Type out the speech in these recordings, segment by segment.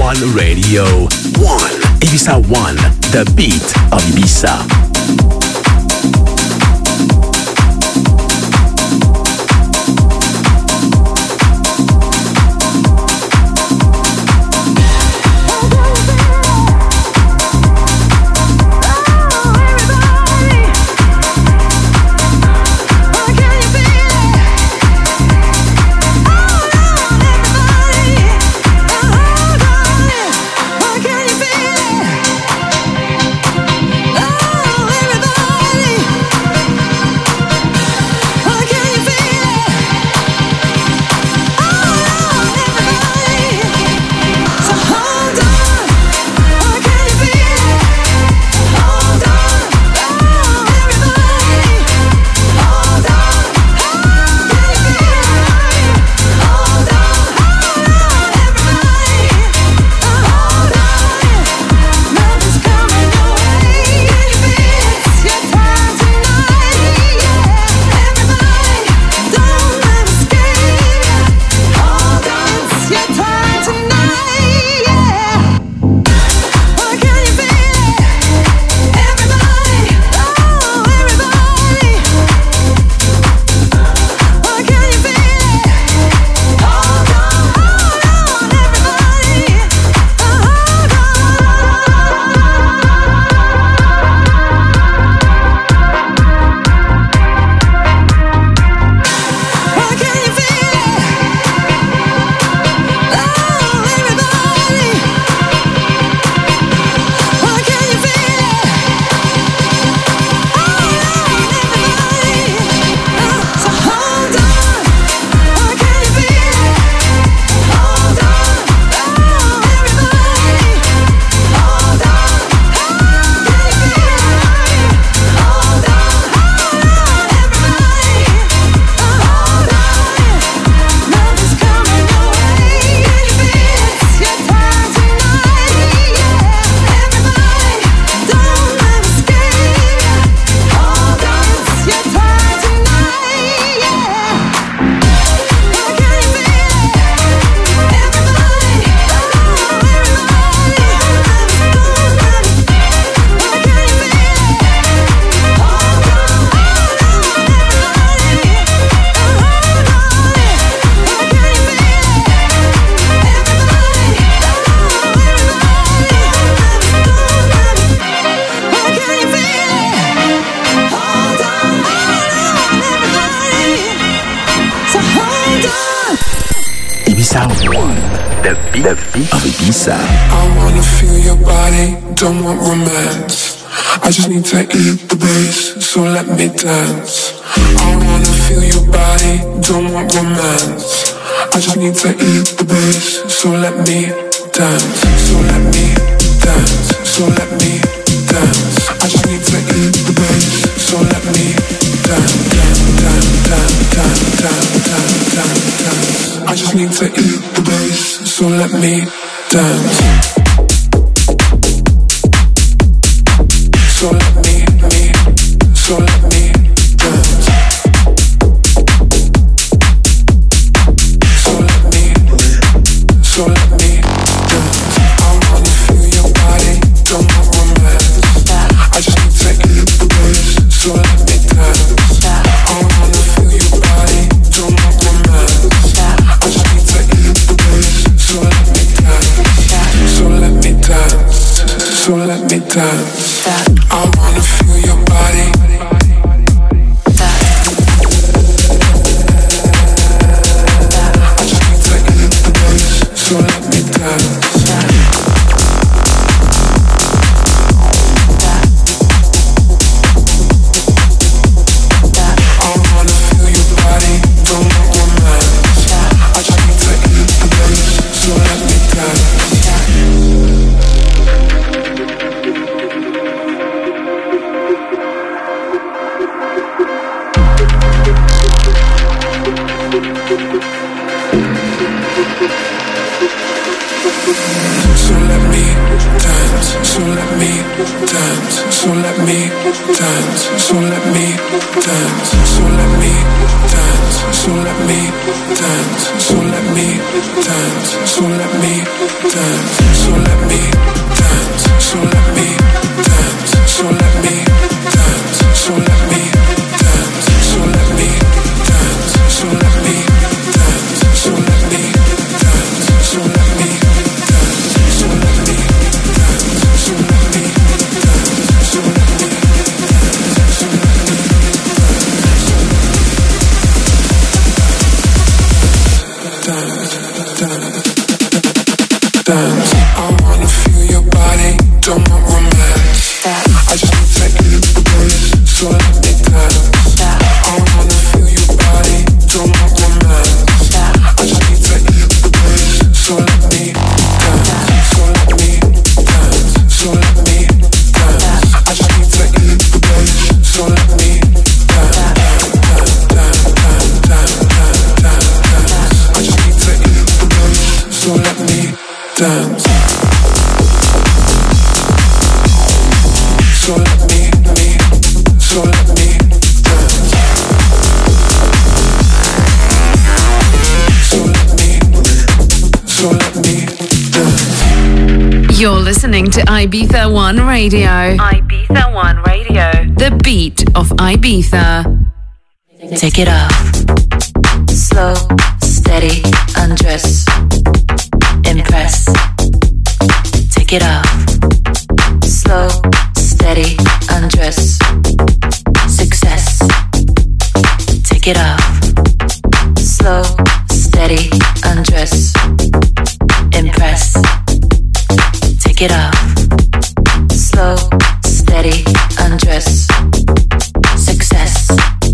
One Radio. One. Ibiza One. The beat of Ibiza. The beat of Ibiza. I wanna feel your body, don't want romance. I just need to eat the bass, so let me dance. I wanna feel your body, don't want romance. I just need to eat the bass, so let me dance. So let me dance, so let me dance. I just need to eat the bass, so let me dance, dance, dance, dance, dance, dance, dance, dance. I just need to eat the bass, so let me dance. So let me dance. So let me dance. So let me dance. I wanna feel your body, don't want romance. I just need to eat the bass, so let me dance. I wanna feel your body, don't want romance. I just need to eat the bass, so let me dance. So let me dance. So let me dance. I wanna feel your body. So let me dance. I wanna feel your body, don't want romance. I just need to eat the bass, so let me dance. So let me dance, so let me dance, so let me dance, so let me dance, so let me dance. dance, so let me dance, so let me dance, so let me dance, so let me dance, so let me dance, so let me dance, so let me dance, so let me dance, so let me dance, so let me dance, so let me dance, so let me dance, so let me dance, so let me dance. I wanna feel your body, don't want romance. I just need to eat the bass, so let me dance. I wanna feel your body, don't want romance. I just need to eat the bass, so let me dance. So let me dance, so let me dance. I just need to eat the bass, so let me dance. I just need to eat the bass, so let me dance. So let me dance. So let me dance. You're listening to Ibiza One Radio. Ibiza One Radio. The beat of Ibiza. Take it off. Slow, steady, undress. Impress. Take it off. Slow, steady, undress. Success. Take it off. Slow, steady, undress. Impress. Take it off. Slow, steady, undress. Success.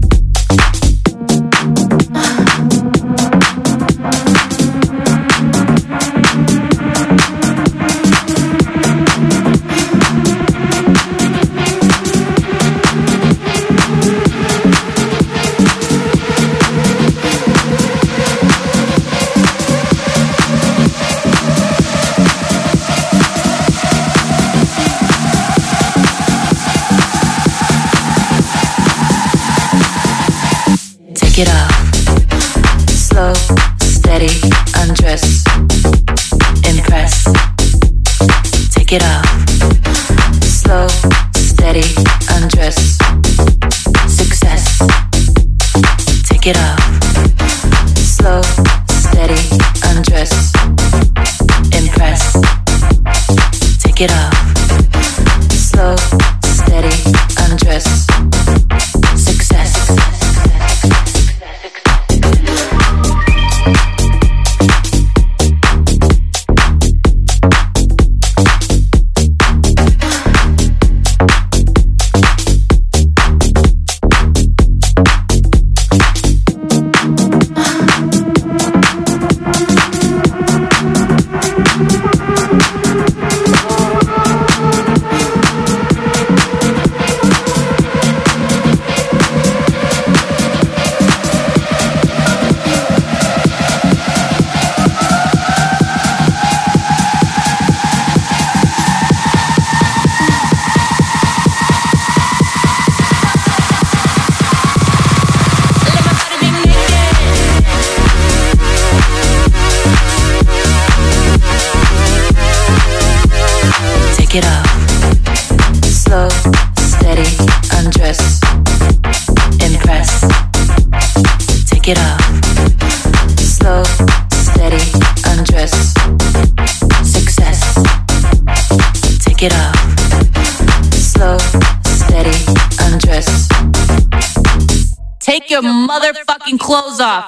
Take it off. Slow, steady, undress. Impress. Take it off. Slow, steady, undress. Success. Take it off. Slow, steady, undress. Impress. Take it off. Slow, steady, undress. Success. Take it off. Slow, steady, undress. Impress. Take it off. Slow, steady, undress. Success. Take it off. Slow, steady, undress. Take your motherfucking clothes off.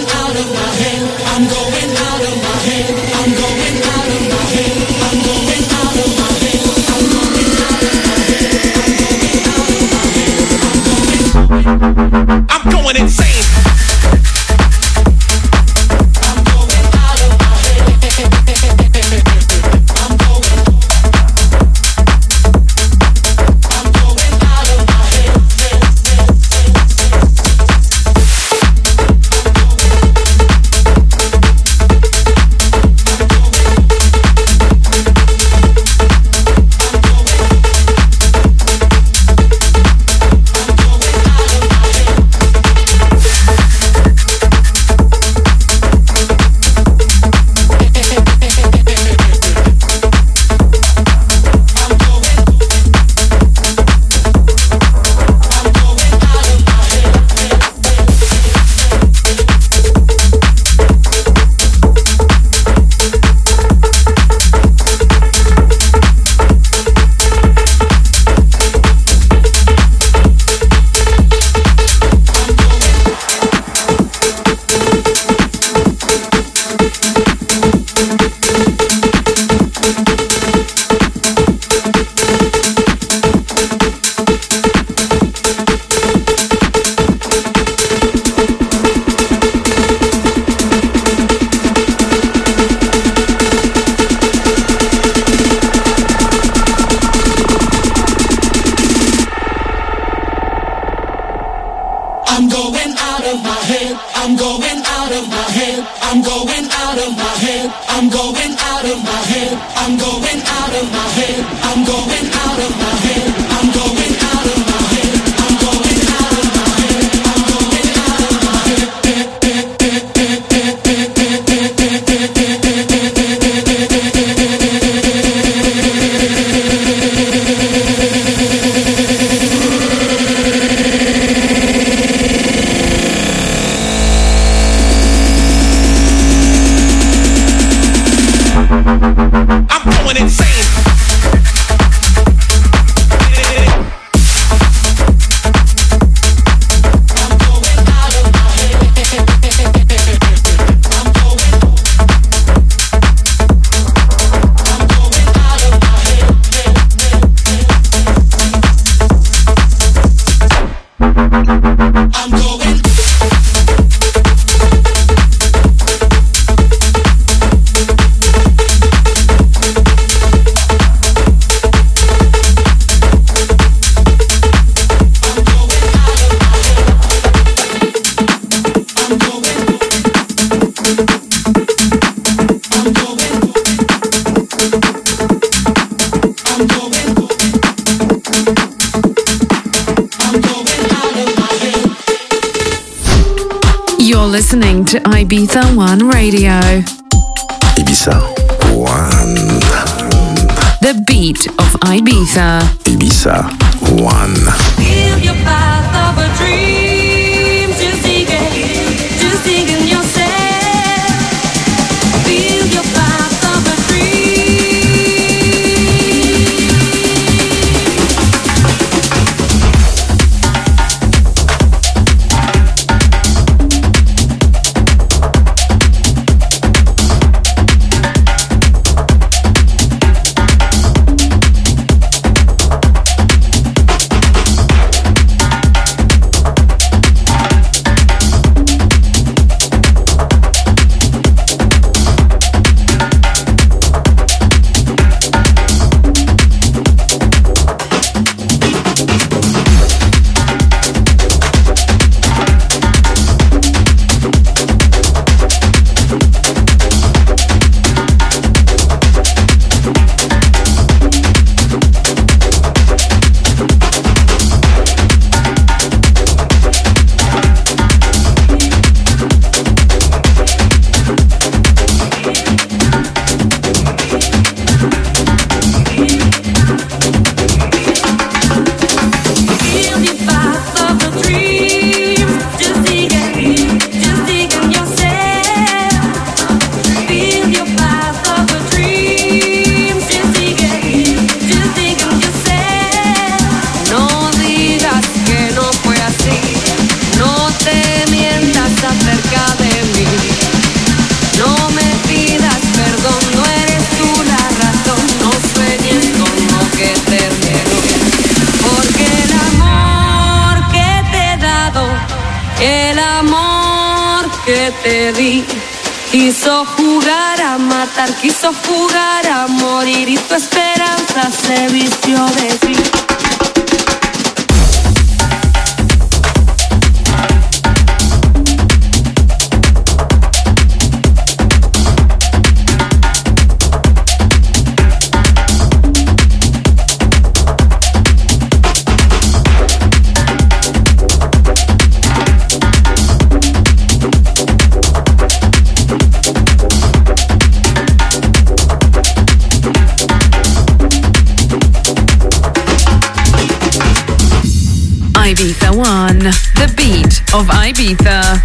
I'm going going out of my head. I'm going out of my head. I'm going out of my head. I'm going out of my head. I'm going out of my head. I'm going out of my head. I'm going out of my head. I'm going insane. Listening to Ibiza One Radio. Ibiza One. The beat of Ibiza. Ibiza One. Feel your path of a dream. Just dig in yourself. Feel your path of a te di. Quiso jugar a matar, quiso jugar a morir y tu esperanza se vistió de ti. Ibiza One, the beat of Ibiza.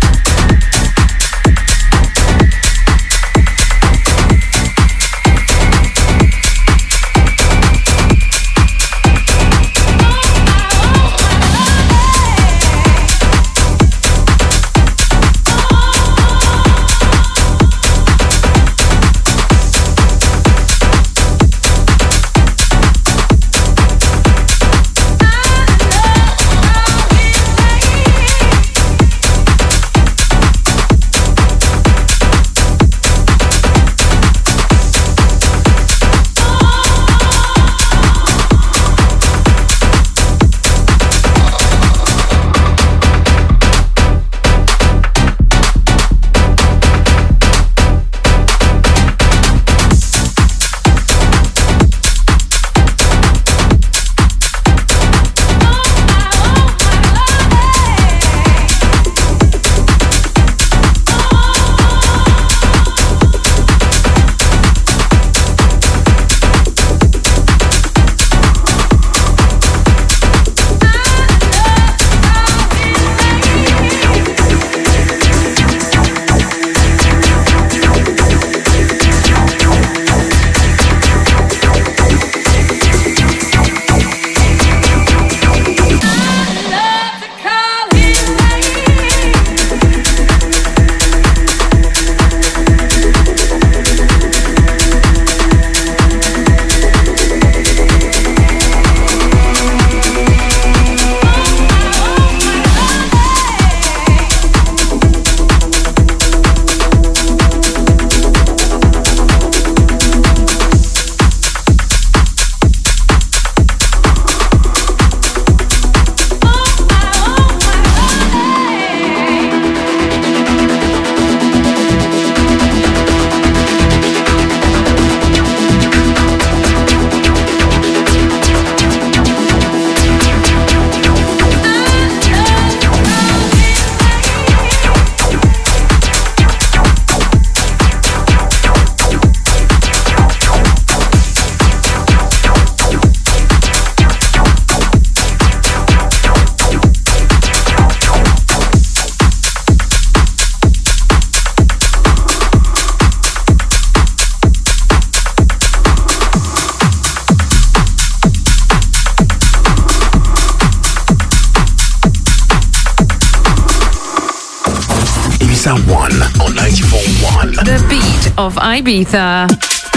on 94.1. The beat of Ibiza.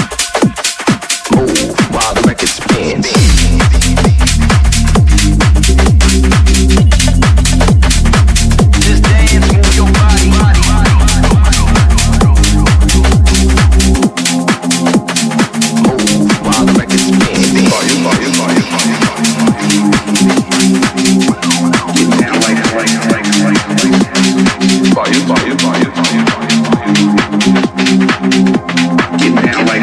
Move while the record spins. Just dance, move your body. Move while the record spins. Get down like. Get down like.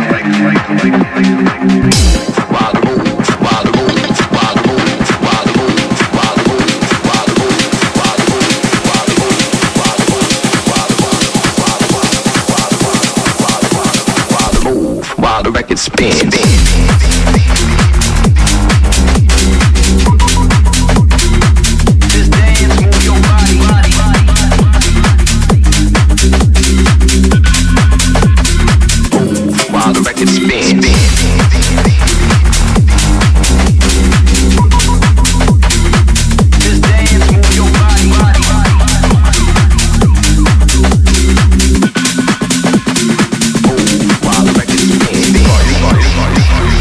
While the move. While the record spins. Just dance, move your body. Move while the record spins. Just dance, move your body. Move while the record spins.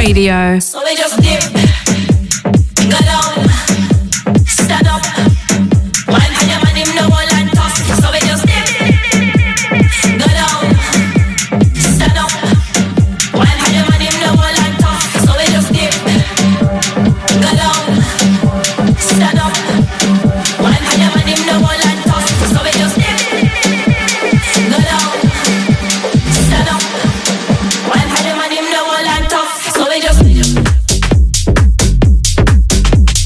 Radio. So we just dip, go down, stand up. One hand your man him no wall and tough. So we just dip, go down, stand up. One hand your man him no wall and tough. So we just dip, go down, stand up. One hand your man him no wall and tough. So we just dip, go down, stand up. One hand your man him no wall and tough. So we just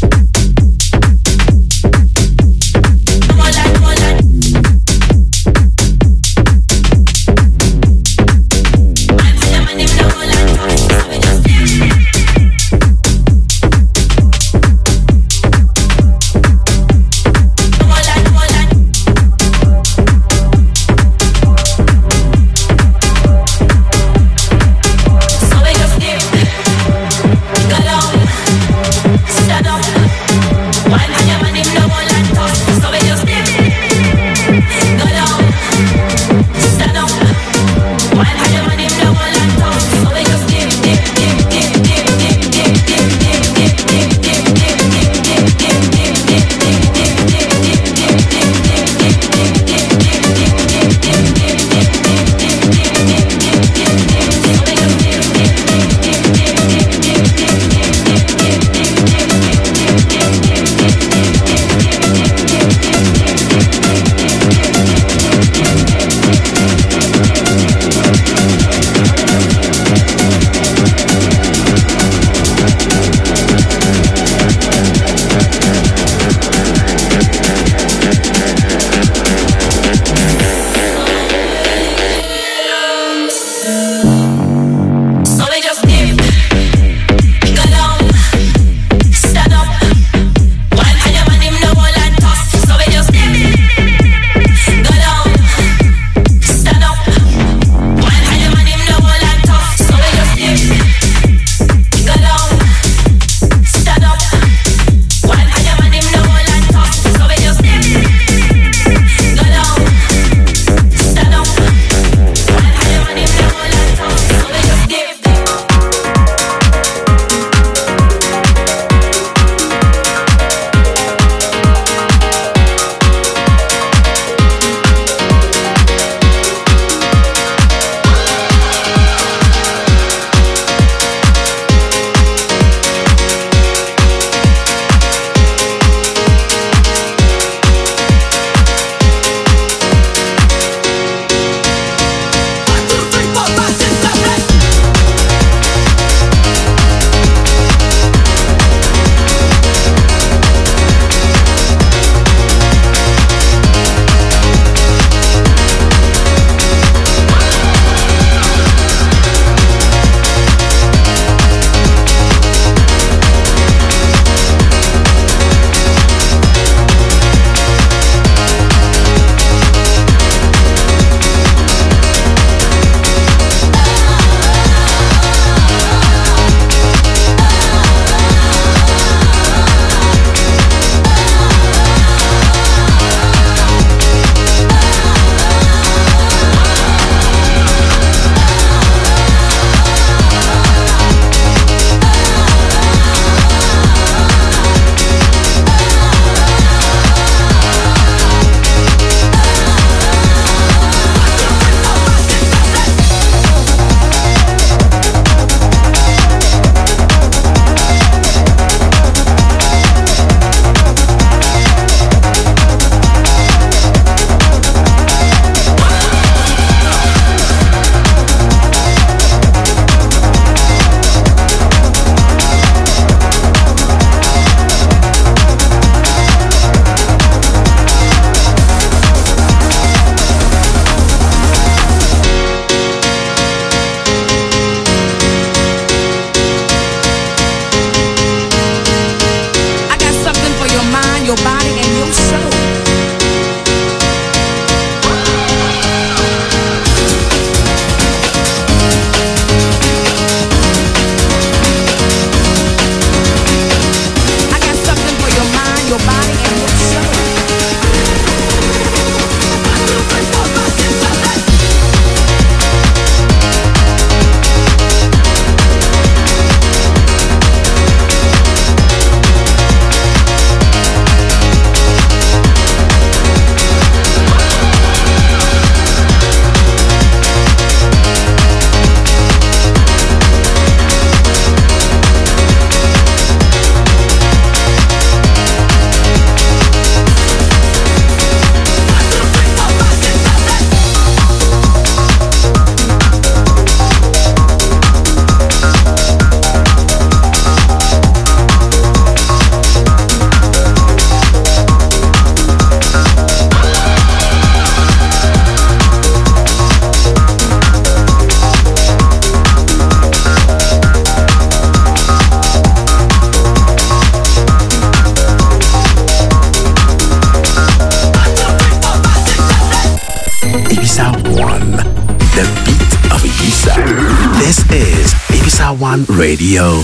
Ibiza One Radio.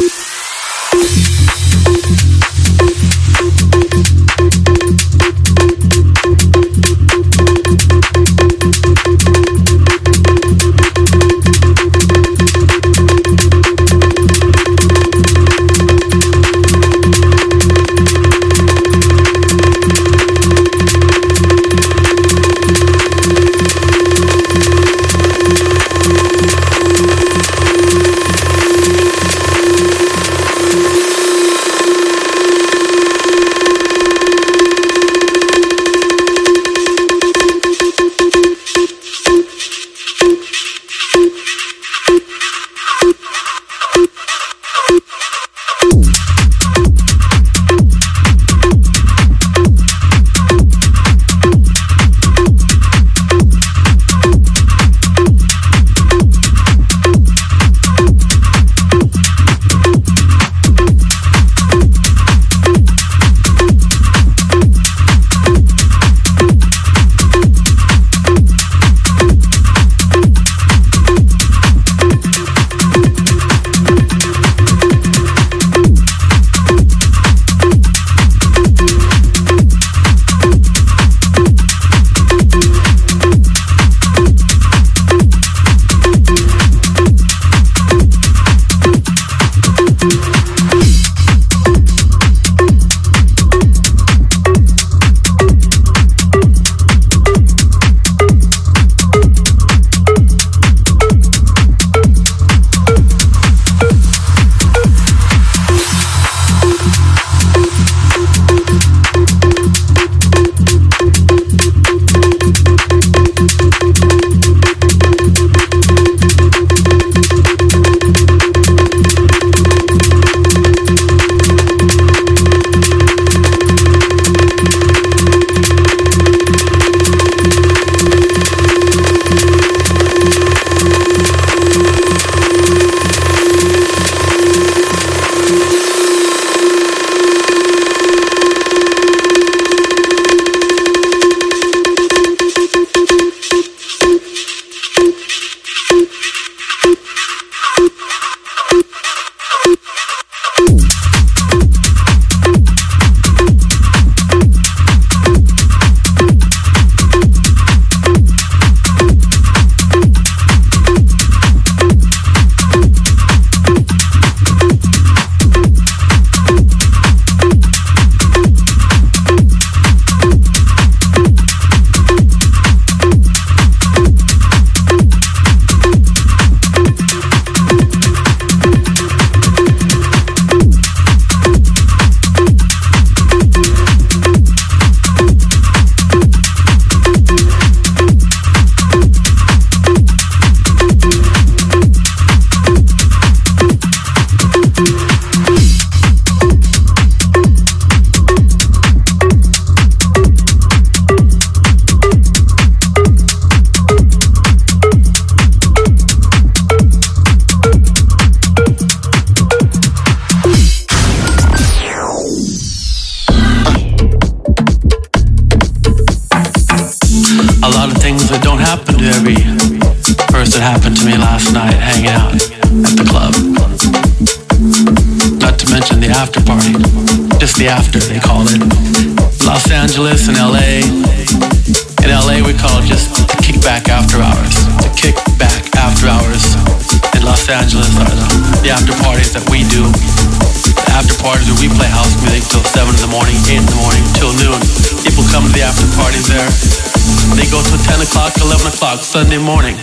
Sunday morning,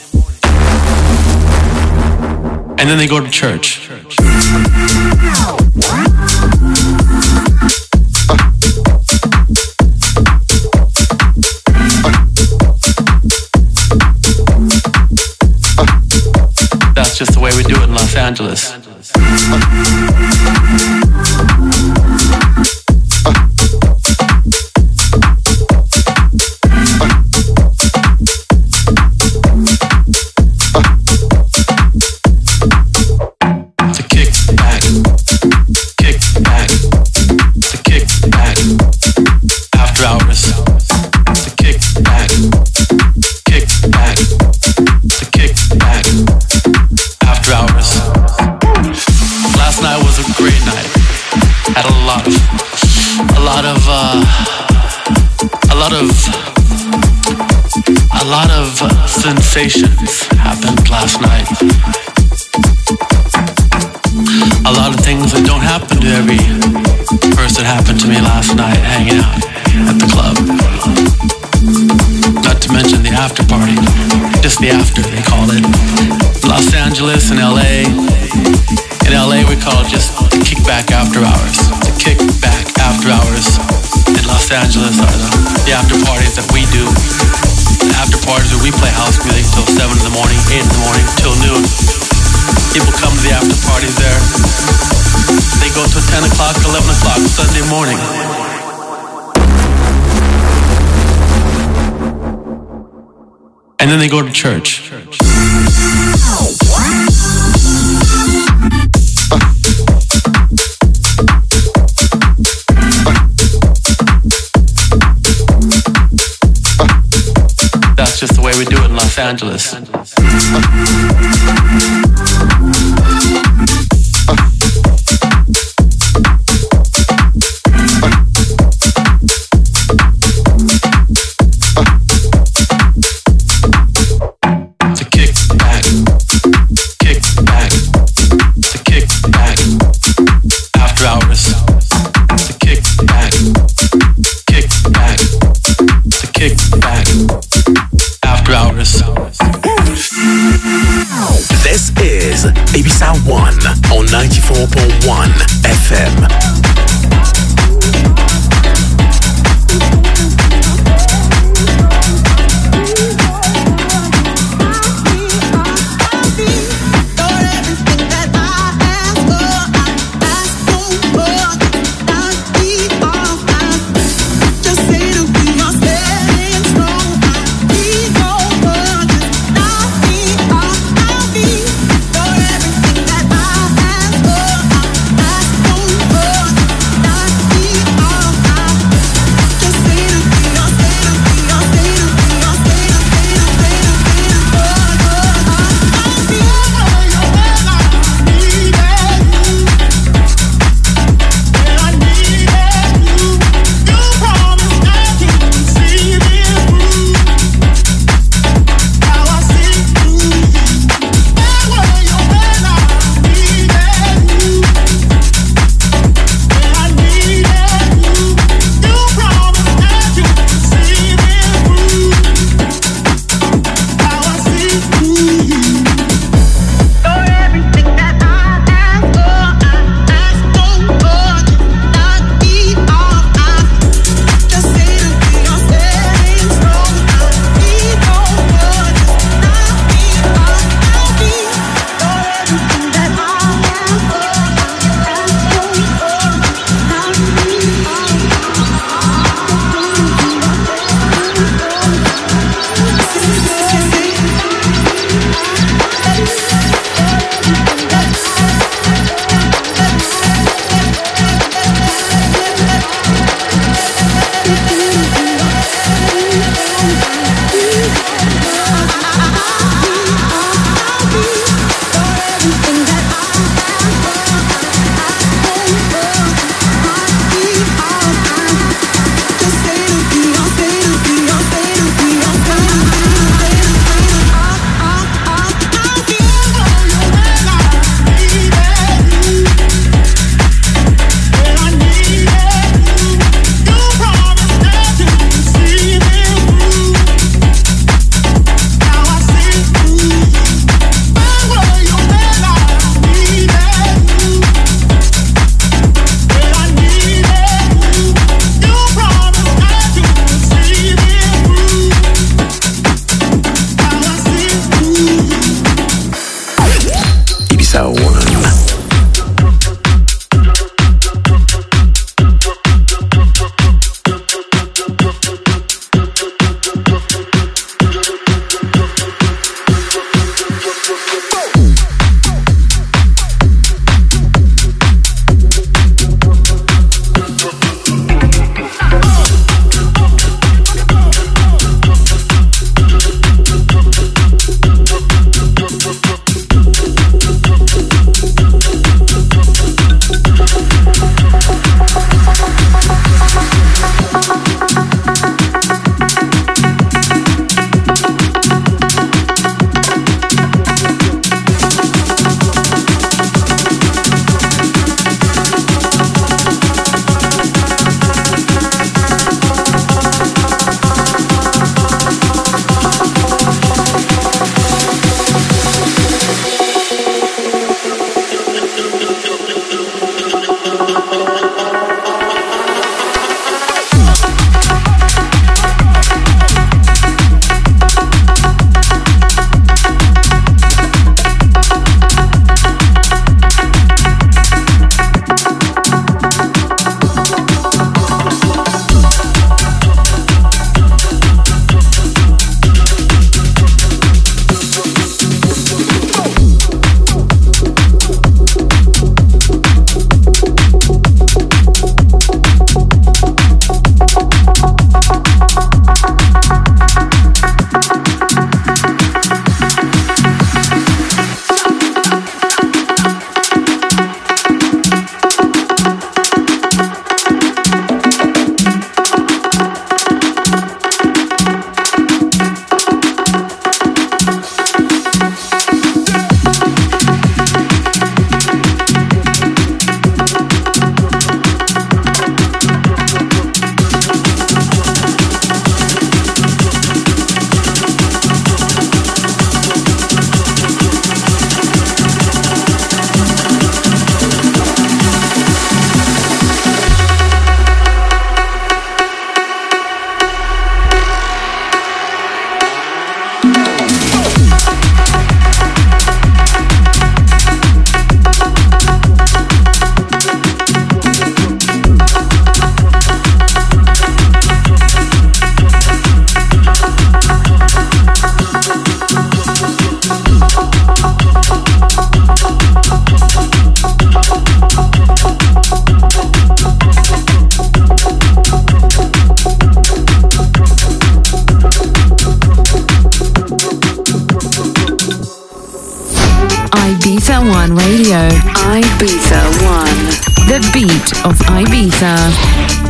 and then they go to church. That's just the way we do it in Los Angeles. After hours. night was a great night. Had a lot of sensations happened last night. A lot of things that don't happen to every person happened to me last night hanging out at the club. Not to mention the after party. Just the after, they call it. Los Angeles and LA. In LA we call it just the kickback after hours. The kickback after hours in Los Angeles are the after parties that we do. The after parties where we play house music till 7 in the morning, 8 in the morning, till noon. People come to the after parties there. They go till 10 o'clock, 11 o'clock Sunday morning. And then they go to church. That's just the way we do it in Los Angeles. This is Ibiza One on 94.1 FM. The beat of Ibiza.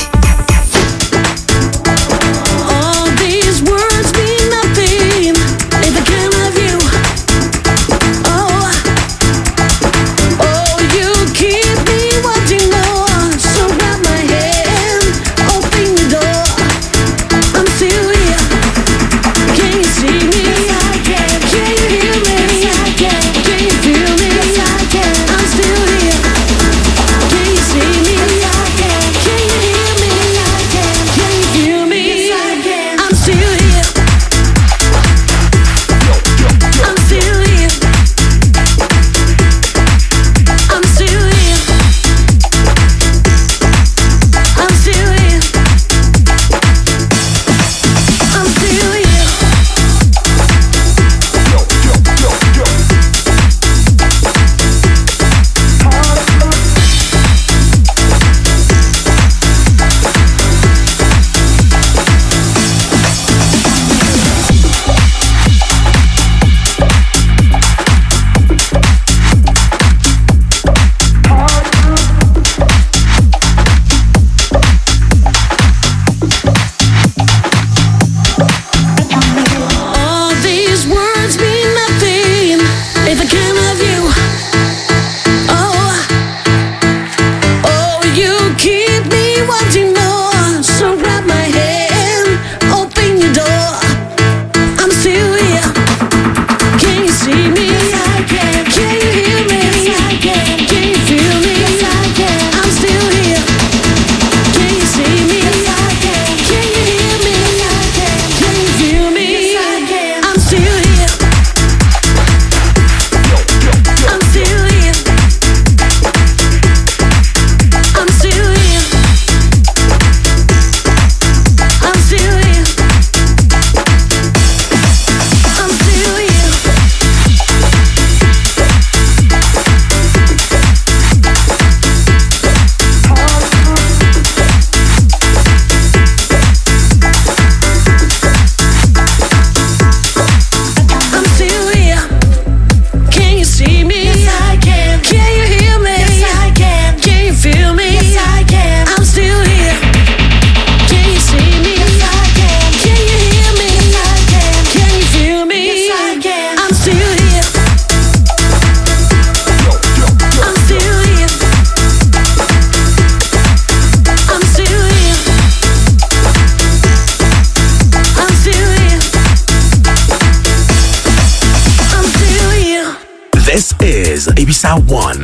Ibiza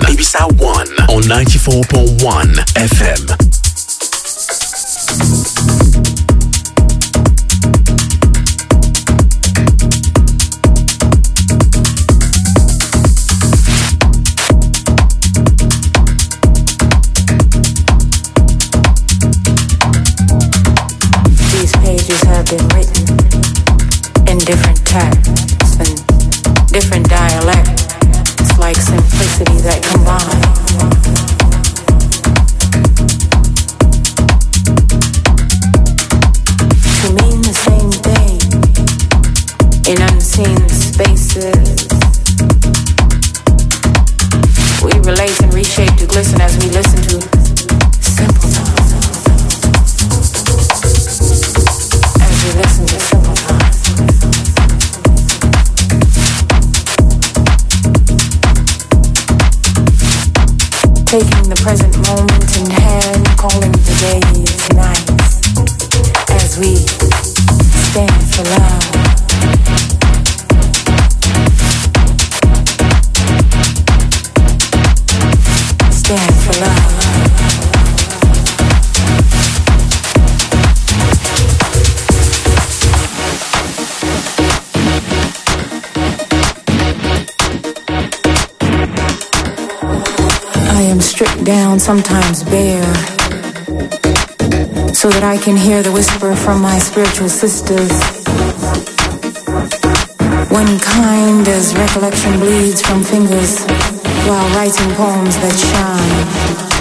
One on 94.1 FM. These pages have been written in different texts and different dialects. Like simplicity that combine. To mean the same thing in unseen spaces. We relate and reshape to glisten as we listen to simple tones. As we listen to simple tones. Taking the present moment in hand, calling the days nights, as we stand for love. Stand for love. I am stripped down, sometimes bare, so that I can hear the whisper from my spiritual sisters. One kind as recollection bleeds from fingers while writing poems that shine.